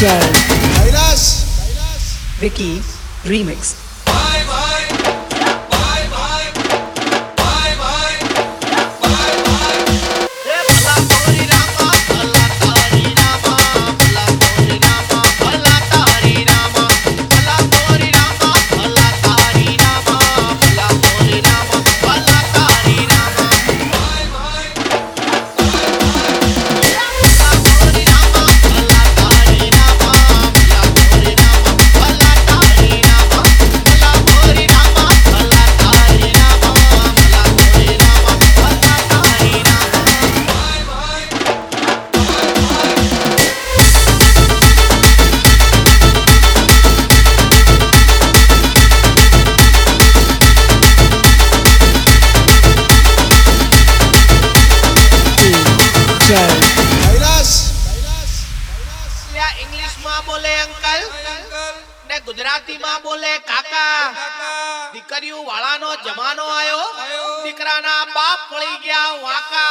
Kailash Vicky Remix. Kailash English में बोले uncle ने गुजराती में बोले काका दीकरियों वाला नो जमानो आयो दीकरा ना बाप पड़ी गया वाका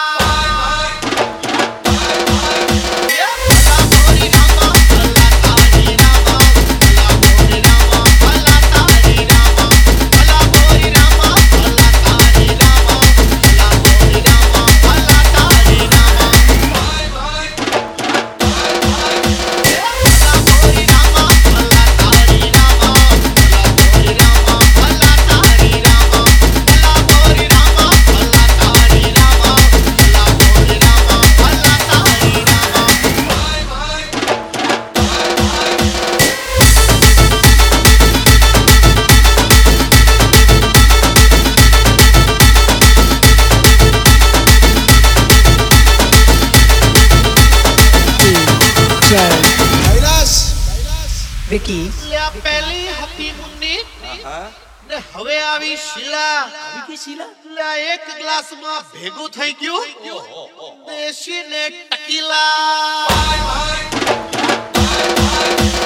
Kailash Vicky पहली हफ्ती मुन्नी ने हवे आवी शीला ला एक ग्लास में भेगू થઈ ગયું દેશી ને ટકીલા